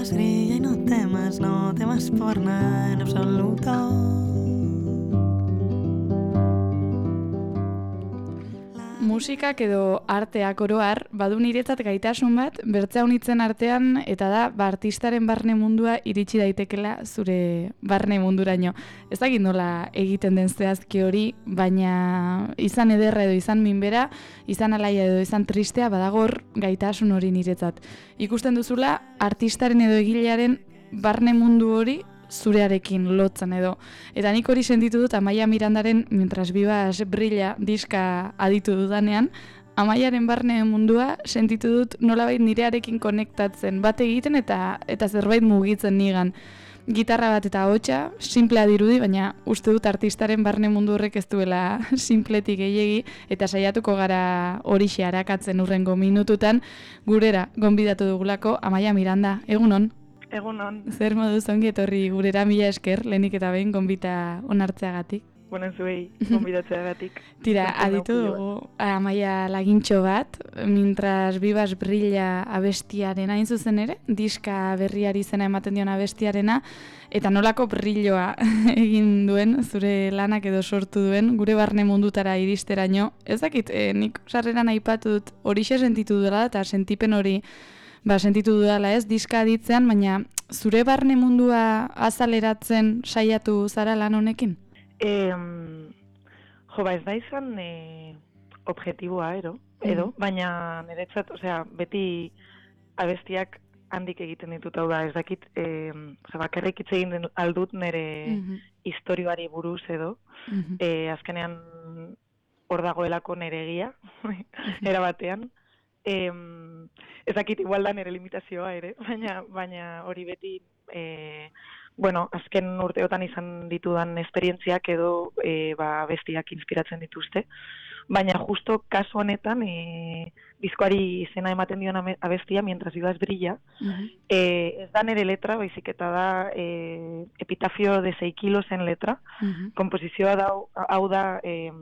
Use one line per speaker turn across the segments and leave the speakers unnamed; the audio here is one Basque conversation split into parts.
más brilla y no temas por nada en absoluto.
Musikak edo arteak oro har badu niretzat gaitasun bat bertzaunitzen artean eta da artistaren barne mundua iritsi daitekela zure barne munduraino. Ez dakit nola egiten den zehazki hori, baina izan ederra edo izan minbera, izan alaia edo izan tristea badagor gaitasun hori niretzat. Ikusten duzula artistaren edo egilearen barne mundu hori zurearekin lotzen edo. Eta nik hori sentitu dut Amaia Mirandaren Mientras vivas brilla diska aditu dudanean, Amaiaren barne mundua sentitu dut nolabait nirearekin konektatzen bat egiten eta zerbait mugitzen nigan. Gitarra bat eta ahotsa, simplea dirudi, baina uste dut artistaren barne mundu horrek ez duela simpletik gehiegi eta saiatuko gara horixe arakatzen urrengo minututan gurera gonbidatu dugulako Amaia Miranda. Egunon?
Egunon.
Zer moduz ongi etorri gurera, mila esker, lehenik eta behin gonbita onartzeagatik.
Buenan zuei, gonbidatzeagatik.
Tira, aditu dugu Amaia lagintxo bat, Mientras vivas brilla abestiarena hain zuzen ere, diska berriari izena ematen dion abestiarena, eta nolako brilloa egin duen, zure lanak edo sortu duen, gure barne mundutara iristeraino. Ez dakit, nik sarreran aipatu dut horixe sentitu dela eta sentipen hori sentitu dudala ez, diska aditzean, baina zure barne mundua azaleratzen saiatu zara lan honekin?
Ez da izan objektiboa edo, baina niretzat, beti abestiak handik egiten ditut, hau da, ez dakit, bakarrik hitz egin aldut nire historioari buruz edo, azkenean hor dagoelako nire egia, erabatean, ez dakit igual da nire limitazioa ere, baina hori beti, azken urteotan izan ditudan esperientziak edo bestiak inspiratzen dituzte, baina justo kasu honetan diskoari izena ematen dion abestia, Mientras vivas brilla, ez da nire letra, baizik eta da Epitafio de 6 kilosen letra, komposizioa hau da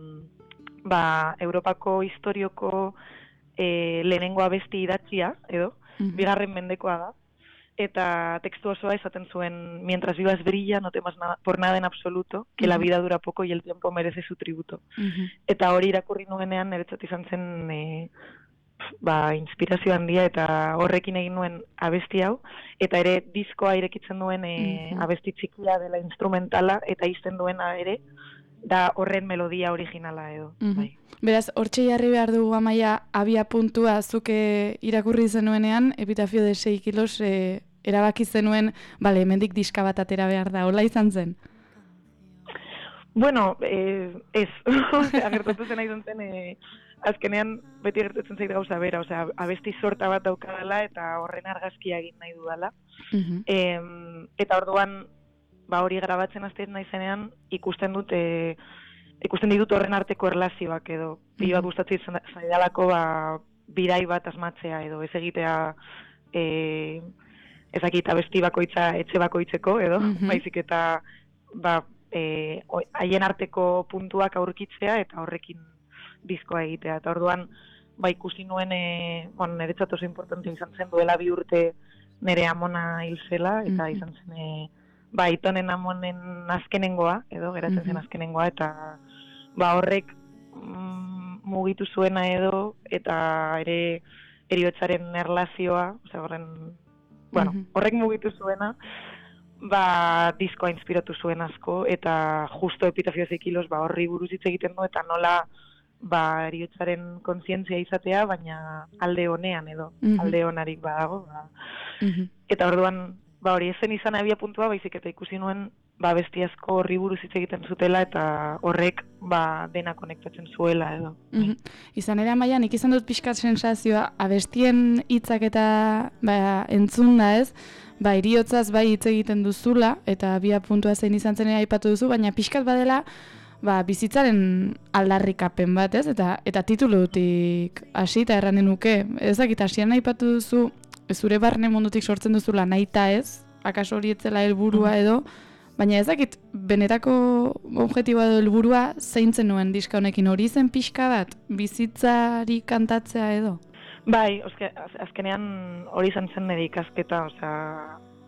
Europako historioko lehenengo abesti idatzia, edo, bigarren mendekoa da, eta tekstu osoa esaten zuen Mientras vivas brilla, no temas por nada en absoluto, que la vida dura poco y el tiempo merece su tributo. Eta hori irakurri nuenean, niretzat izan zen inspirazio handia, eta horrekin egin nuen abesti hau, eta ere diskoa irekitzen duen abesti txikia dela instrumentala, eta izten duena ere, da horren melodia originala edo.
Beraz, hortxe jarri behar dugu Amaia abia puntua zuke irakurri zenuenean, Epitafio de 6 kilos erabaki zenuen, hemendik diska bat atera behar da, hola izan zen?
Bueno, ez, gertatu zen nahi zen, azkenean beti gertatzen zait gauza bera, abesti sorta bat daukadala eta horren argazkia egin nahi dudala. Eta orduan, hori grabatzen hasten naizenean ikusten ditut horren arteko erlazioak edo. Pilo bat gustatzen zaidalako bidai bat asmatzea edo, ez egitea ezakita abesti bakoitza etxe bakoitzeko edo, baizik eta haien arteko puntuak aurkitzea eta horrekin diskoa egitea. Eta orduan ikusi nuen, niretzat oso importante izan zen duela 2 urte nire amona hil zela, eta izan zen Aitonen amonen azkenengoa, edo, geratzen zen azkenengoa, eta horrek mugitu zuena edo, eta ere heriotzaren erlazioa, horrek mugitu zuena, diskoa inspiratu zuen asko, eta justo Epitafio de 6 kilos horri buruz hitz egiten du, eta nola heriotzaren kontzientzia izatea, baina alde honean edo, alde honarik badago. Eta orduan, hori ezen izan abia puntua, baizik eta ikusi nuen besti asko horri buruz hitz egiten zutela eta horrek dena konektatzen zuela edo.
Izan ere Amaia, nik izan dut pixkat sensazioa, abestien hitzak eta entzun da ez, heriotzaz hitz egiten duzula, eta abia puntua zein izan zen ere aipatu duzu, baina pixkat badela bizitzaren aldarrikapen bat ez, eta titulutik hasi eta erranen nuke, ezakit hasieran aipatu duzu, zure barne mundutik sortzen duzula nahita ez, akaso hori etzela helburua edo, baina ezakit benetako objektiboa edo helburua zeintzen nuen diska honekin, hori zen pixka bat, bizitzari kantatzea edo?
Bai, azkenean hori izan zen nire ikasketa,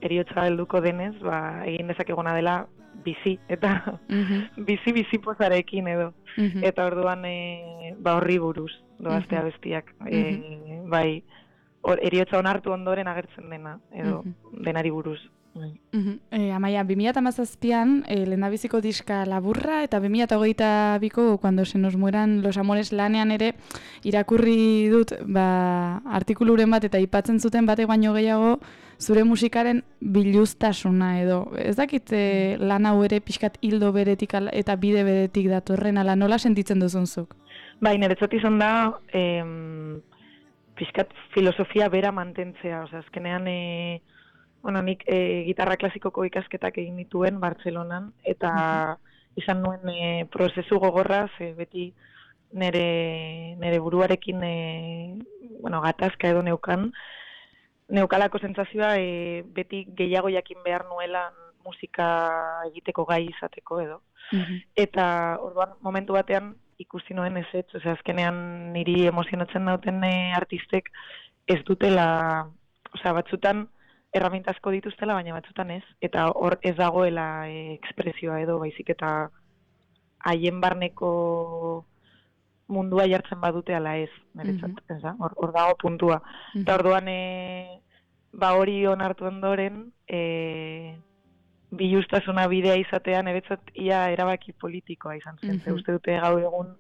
eriotza helduko denez, egin dezakeguna dela bizi, eta bizi pozarekin edo. Eta orduan horri buruz doazte abestiak. Bai, eriotza onartu ondoren agertzen dena, edo denari buruz.
Amaia, 2017an lehendabiziko diska Laburra eta 2022ko Cuando se nos mueran los amores lanean ere irakurri dut artikuluren bat eta aipatzen zuten batek baino gehiago zure musikaren biluztasuna edo. Ez dakit lan hau ere pixkat hildo beretik eta bide beretik datorren ala nola sentitzen duzunzuk?
Bai, niretzat izan da pixkat filosofia bera mantentzea, azkenean nik gitarra klasikoko ikasketak egin dituen Bartzelonan, eta izan nuen prozesu gogorra, beti nire buruarekin gatazka edo neukalako sentsazioa beti gehiago jakin behar nuela musika egiteko gai izateko edo. Eta orduan momentu batean ikusi nuen ezetz, azkenean niri emozionatzen dauten artistek ez dutela, batzutan erraminta asko dituztela, baina batzutan ez, eta hor ez dagoela ekspresioa edo, baizik eta haien barneko mundua jartzen badute ala ez, niretzat, hor dago puntua. Eta orduan hori onartu ondoren, biluztasuna bidea izatean, niretzat ia erabaki politikoa izan zen, uste dute gaur egun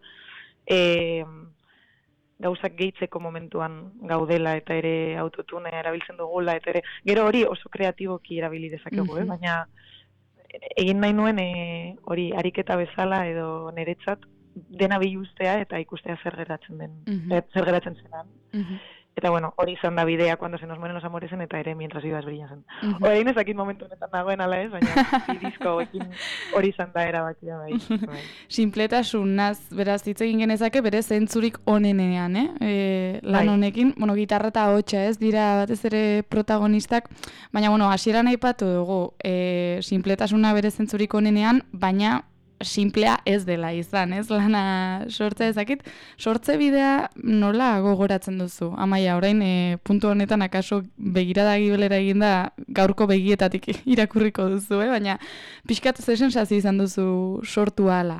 gauzak gehitzeko momentuan gaudela eta ere autotunea erabiltzen dugula, eta ere, gero hori oso kreatiboki erabili dezakegu, baina egin nahi nuen hori ariketa bezala edo niretzat dena biluztea eta ikustea zer geratzen zenan. Eta hori izan da bidea Cuando se nos mueren los amoresen eta ere Mientras vivas brillas zen. Orain ezakit momentu honetan dagoen ala ez, baina disko hori izan da erabakia bai.
Sinpletasunaz, beraz, hitz egin genezake bere zentzurik onenean, lan honekin, gitarra eta ahotsa ez, dira batez ere protagonistak, baina, hasieran aipatu dugu, sinpletasuna bere zentzurik onenean, baina simplea ez dela izan, ez? Lana sortza ezakit. Sortze bidea nola gogoratzen duzu? Amaia, orain puntu honetan akaso begirada gibelera eginda gaurko begietatik irakurriko duzu, baina pixkat ze sentsazio izan duzu sortu ala?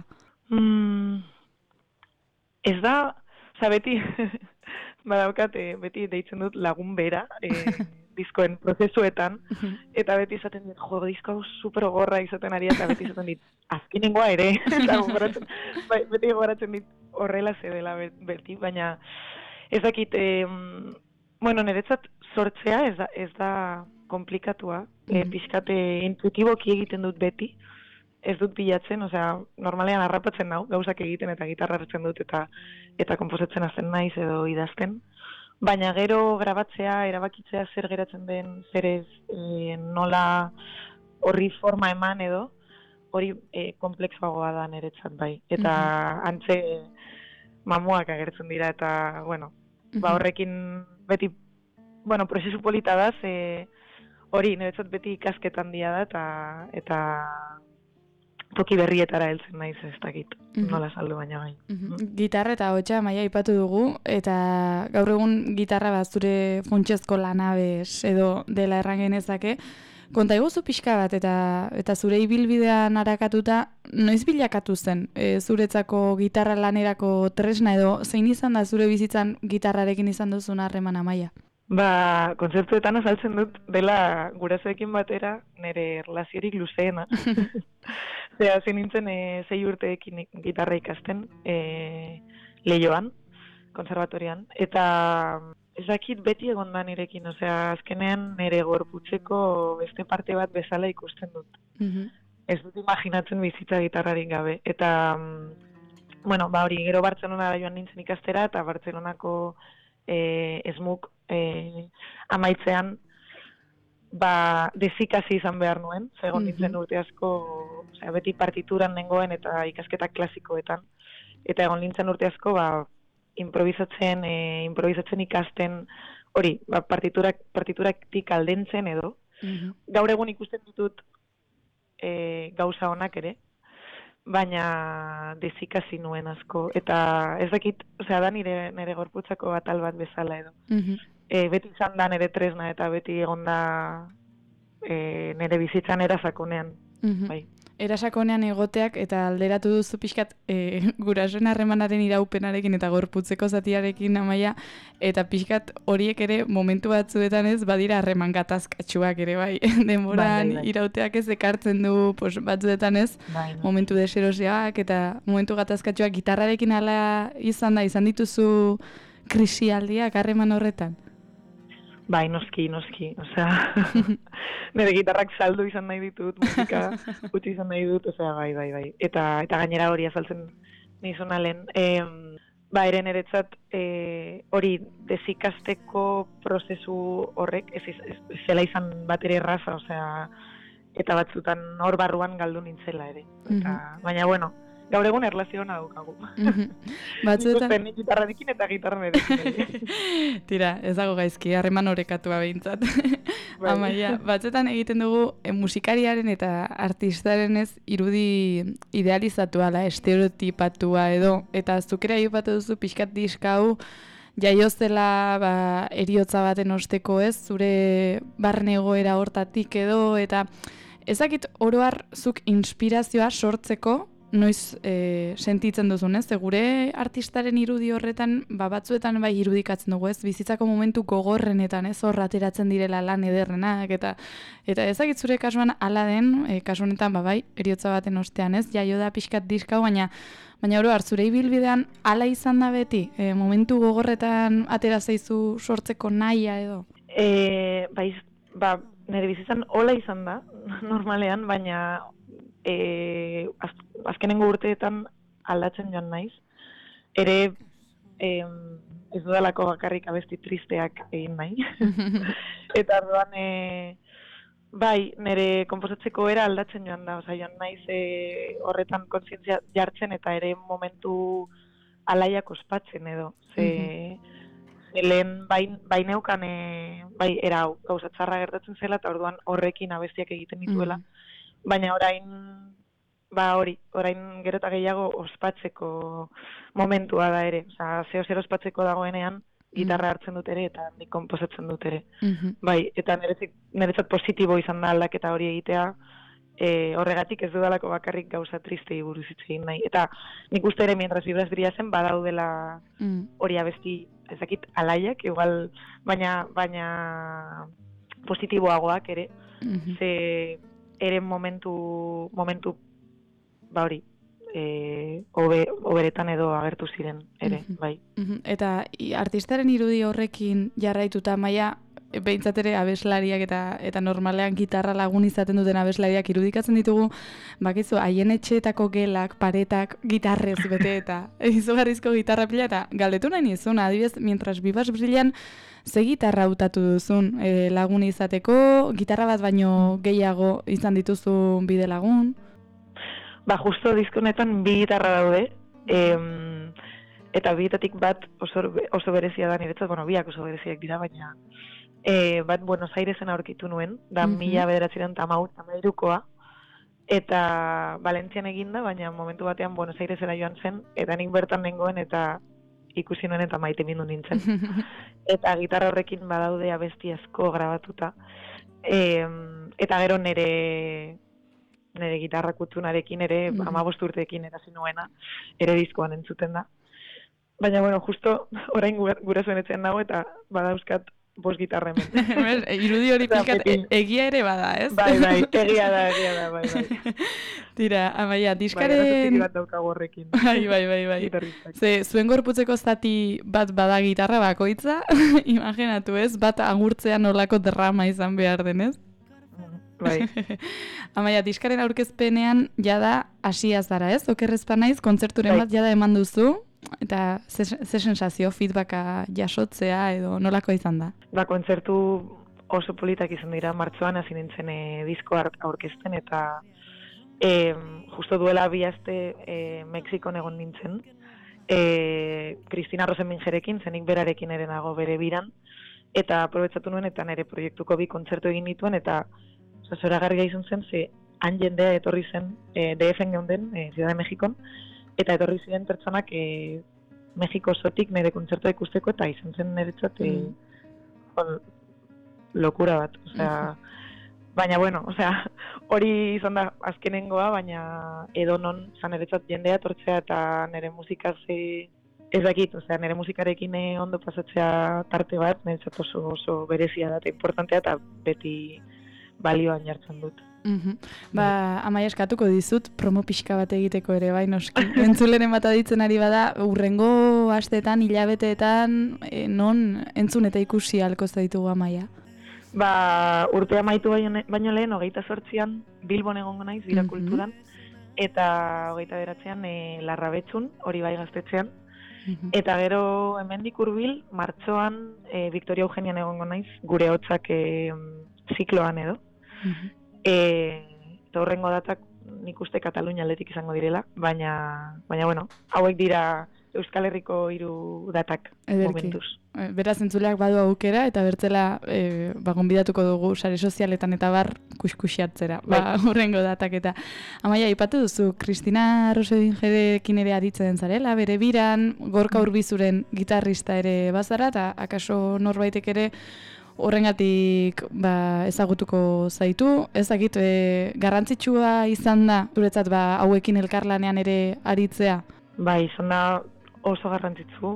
Ez da, beti badaukat, beti deitzen dut lagun bera, diskoen prozesuetan, eta beti izaten dit, disko super gorra izaten ari, eta beti izaten dit, azkenengoa ere, beti gogoratzen dit horrela zedela beti, baina ez dakit, niretzat sortzea ez da komplikatua, pixkate intuitiboki egiten dut beti, ez dut bilatzen, normalean harrapatzen nau, gauzak egiten eta gitarra hartzen dut eta konposatzen hasten naiz edo idazten. Baina gero grabatzea, erabakitzea zer geratzen den, zer ez nola horri forma eman edo, hori komplexuagoa da niretzat bai. Eta antze mamuak agertzen dira eta, horrekin beti, prozesu polita da, hori niretzat beti ikasketan dia da eta toki berrietara heltzen naiz ez dakit, nola saldu baina bai.
Gitarra eta ahotsa Amaia aipatu dugu, eta gaur egun gitarra zure funtsezko lanabez edo dela erran genezake. Konta iguzu pixka bat eta zure ibilbidean arakatuta, noiz bilakatu zen zuretzako gitarra lanerako tresna edo zein izan da zure bizitzan gitarrarekin izan duzun harreman Amaia?
Kontzertuetan azaltzen dut dela gurasoekin batera nire relaziorik luzeena. Hasi nintzen 6 urteekin gitarra ikasten Leioan, konservatorian, eta ez dakit beti egon da nirekin, azkenean nire gorputzeko beste parte bat bezala ikusten dut. Ez dut imaginatzen bizitza gitarrarik gabe. Eta, hori, gero Bartzelonara joan nintzen ikastera, eta Bartzelonako esmuk amaitzean desikasi izan behar nuen, segon nintzen urte asko, beti partituran nengoen eta ikasketak klasikoetan, eta egon nintzen urte asko improvisatzen ikasten, hori, partituraktik aldentzen edo, gaur egun ikusten ditut gauza honak ere, baina desikasi nuen asko, eta ez dakit, da nire gorputzako atal bat bezala edo. Beti izan da nire tresna eta beti egon da nire bizitzan erasakonean, bai.
Erasakonean egoteak eta alderatu duzu pixkat gurasoen harremanaren iraupenarekin eta gorputzeko zatiarekin Amaia, eta pixkat horiek ere momentu batzuetan ez badira harreman gatazkatsuak ere bai. Denboran
bai.
irauteak ez ekartzen du batzuetan ez
Bai.
momentu deseroseak eta momentu gatazkatsuak gitarrarekin ala izan dituzu krisialdiak harreman horretan.
Bai, noski, osea, nire gitarrak saldu izan nahi ditut, musika utzi izan nahi dut, osea, bai. Eta gainera hori azaltzen nizuna lehen. Ere niretzat hori desikasteko prozesu horrek ez zela izan bat ere erraza, osea, eta batzutan hor barruan galdu nintzela ere. Baina, bueno, gaur egun erlazio hona daukagu.
Batzuetan
nik gitarrarekin eta gitarranerekin.
Tira, ez dago gaizki, harreman orekatua behintzat. Amaia, batzuetan egiten dugu musikariaren eta artistaren ez irudi idealizatua, estereotipatua edo, eta zukera aipatu duzu pixkat diska hau, jaio zela eriotza baten osteko ez, zure barne egoera hortatik edo, eta ezakit oroar zuk inspirazioa sortzeko, noiz sentitzen duzun, ez? Gure artistaren irudi horretan, batzuetan bai irudikatzen dugu, ez? Bizitzako momentu gogorrenetan, ez? Hor ateratzen direla lan ederrenak, eta ezakit zure kasuan hala den, kasu honetan, bai, eriotza baten ostean, ez? Jaio da pixkat diskau, baina oro har, zure ibilbidean hala izan da beti? Momentu gogorretan atera zaizu sortzeko nahia edo?
Nire bizitzan hola izan da, normalean, baina azkenengo urteetan aldatzen joan naiz. Ere ez dudalako bakarrik abesti tristeak egin nahi. Eta orduan nire konposatzeko era aldatzen joan da. Joan naiz horretan kontzientzia jartzen eta ere momentu alaiak ospatzen edo. Lehen bai neukan era gauzatzarra gertatzen zela eta orduan horrekin abestiak egiten dituela. Baina orain gero eta gehiago ospatzeko momentua da ere. Osa, zeo ospatzeko dagoenean, gitarra hartzen dut ere eta nik konposatzen dut ere. Bai, eta niretzat positibo izan da aldaketa hori egitea, horregatik ez dudalako bakarrik gauza tristei buruz hitz egin nahi. Eta nik uste ere, mientras vibras brillasen, badaudela hori abesti, ezakit, alaiak, igual, baina positiboagoak ere, ze ere momentu oberetan edo agertu ziren ere, bai.
Eta artistaren irudi horrekin jarraituta Amaia, behintzat ere abeslariak eta normalean gitarra lagun izaten duten abeslariak irudikatzen ditugu, bakizu, haien etxeetako gelak, paretak, gitarrez bete eta izugarrizko gitarra pila, eta galdetu nahi nizun, adibidez, mientras vivas brillan, ze gitarra hautatu duzun lagun izateko, gitarra bat baino gehiago izan dituzu bide lagun?
Justo diskonetan bi gitarra daude, eta bietatik bat oso berezia da niretzat, biak oso bereziak dira, baina bat Buenos Airesen aurkitu nuen, da 1913koa, eta Valentzian eginda, baina momentu batean Buenos Airesera joan zen, eta nik bertan nengoen eta ikusi nuen eta maite mindu nintzen. Eta gitarra horrekin badaude abesti asko grabatuta. Eta gero nire gitarra kuttunarekin ere, 15 urteekin erasi nuena, ere diskoan entzuten da. Baina, justo orain gurasoen etxean nago eta badauzkat 5 gitarra hemen.
Irudi hori pixkat egia ere bada, ez?
Bai, egia da, bai.
Tira, Amaia, diskaren...
Bai, bat daukagu horrekin.
Bai. Ze, zuen gorputzeko zati bat bada gitarra bakoitza, imaginatu ez, bat agurtzean nolako drama izan behar denez?
Bai.
Amaia, diskaren aurkezpenean jada hasia zara, ez? Okerrezpa naiz, kontzerturen bat jada eman duzu, eta ze sensazio, feedbacka jasotzea edo nolako izan da?
Kontzertu oso politak izan dira, martxoan hasi nintzen disko aurkezten, eta justo duela 2 aste Mexikon egon nintzen, Cristina Rosenmingerekin, zenik berarekin ere nago bere biran, eta aprobetsatu nuen eta nire proiektuko 2 kontzertu egin nituen, eta zoragarria izan zen, ze han jendea etorri zen DF-en geunden, Ciudad de Mexikon, eta etorri ziren pertsonak Mexiko zotik nire kontzertua ikusteko, eta izan zen niretzat lokura bat. Osea, Baina, bueno, osea, hori izan da azkenengoa, baina edonon, niretzat jendea tortzea eta nire musikaz ez dakit, osea, nire musikarekin ondo pasatzea tarte bat, niretzat oso berezia da eta importantea eta beti balioan jartzen dut.
Amaia, eskatuko dizut promo pixka bat egiteko ere, bai, noski. Entzuleren bat aditzen ari bada, urrengo asteetan, hilabeteetan, non entzun eta ikusi ahalko zaitugu, Amaia?
Urtea amaitu baino lehen, 28an Bilbon egongo naiz, Bira Kulturan, eta 29an Larrabetzun, hori bai Gaztetxean. Eta gero hemendik hurbil, martxoan Victoria Eugenian egongo naiz, gure hotzak zikloan edo. Eta horrengo datak nik uste Katalunia aldetik izango direla, baina bueno, hauek dira Euskal Herriko 3 datak momentuz.
Beraz entzuleak badu aukera eta bertzela gonbidatuko dugu sare sozialetan eta bar kuskusiatzera, horrengo datak eta. Amaia, aipatu duzu, Kristina Rosedingerekin ere aditzen zarela, bere biran, Gorka Urbizuren gitarrista ere bazara, eta akaso norbaitek ere horrengatik ezagutuko zaitu, ezagit garrantzitsua izan da, zuretzat hauekin elkarlanean ere aritzea?
Izan da oso garrantzitsu,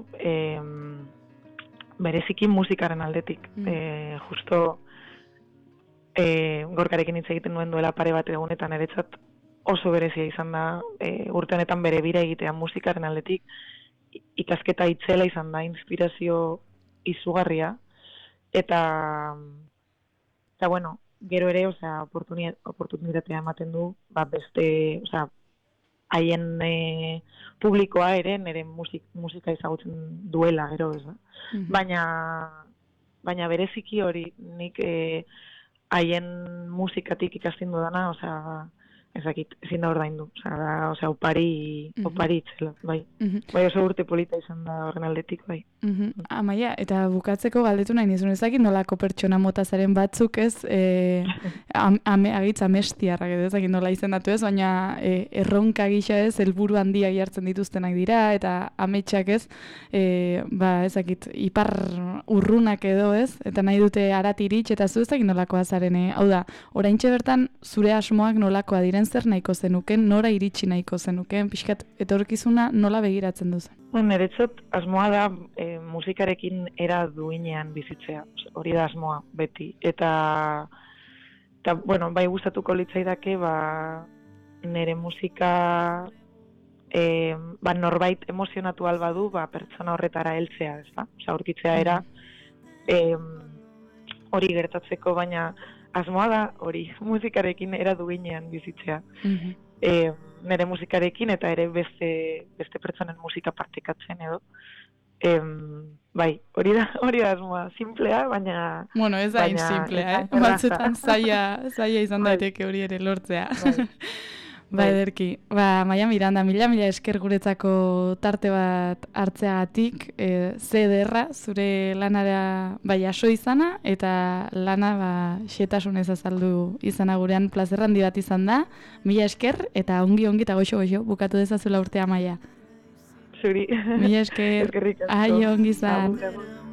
bereziki musikaren aldetik. Justo Gorkarekin hitz egiten nuen duela pare bat egunetan niretzat oso berezia izan da, urte honetan bere bira egitea musikaren aldetik, ikasketa itzela izan da, inspirazio izugarria, eta bueno, gero ere, oportunitatea ematen du, beste, haien publikoa ere nire musika ezagutzen duela, gero, ez da. Baina bereziki hori, nik haien musikatik ikasten dudana, ezakit, ezin da ordaindu, opari itzela, bai. Bai oso urte polita izan da horren aldetik, bai.
Amaia, eta bukatzeko galdetu nahi nizun, ezakit nolako pertsona mota zaren batzuk ez, agitz amestiarrak edo ezakit nola izendatu ez, baina erronka gisa ez, helburu handia jartzen dituztenak dira, eta ametsak ez, ezakit, ipar urrunak edo ez, eta nahi dute harat iritsi, eta zu ezakit nolakoa zaren, hau da, oraintxe bertan zure asmoak nolakoa diren, zer nahiko zenuken, nora iritsi nahiko zenuken, pixkat etorkizuna nola begiratzen duzen?
Niretzat asmoa da musikarekin era duinean bizitzea, hori da asmoa beti, eta bueno, bai gustatuko litzaidake nire musika norbait emozionatu albadu pertsona horretara heltzea, ez da? Aurkitzea era hori gertatzeko, baina asmoa da hori musikarekin era duinean bizitzea. Nire musikarekin eta ere beste pertsonen musika partekatzen edo. Bai, hori da asmoa, simplea, baina...
Bueno, ez da simplea, batzutan zaila izan daiteke hori ere lortzea. Bai, ederki. Amaia Miranda, mila esker guretzako tarte bat hartzeagatik, ze ederra zure lanara jaso izana, eta lana xetasunez azaldu izana gurean plazer handi bat izan da. Mila esker, eta ongi eta goxo bukatu dezazula urtea, Amaia.
Zuri.
Mila esker.
Eskerrik asko.
Ai, ongi izan.
Agur.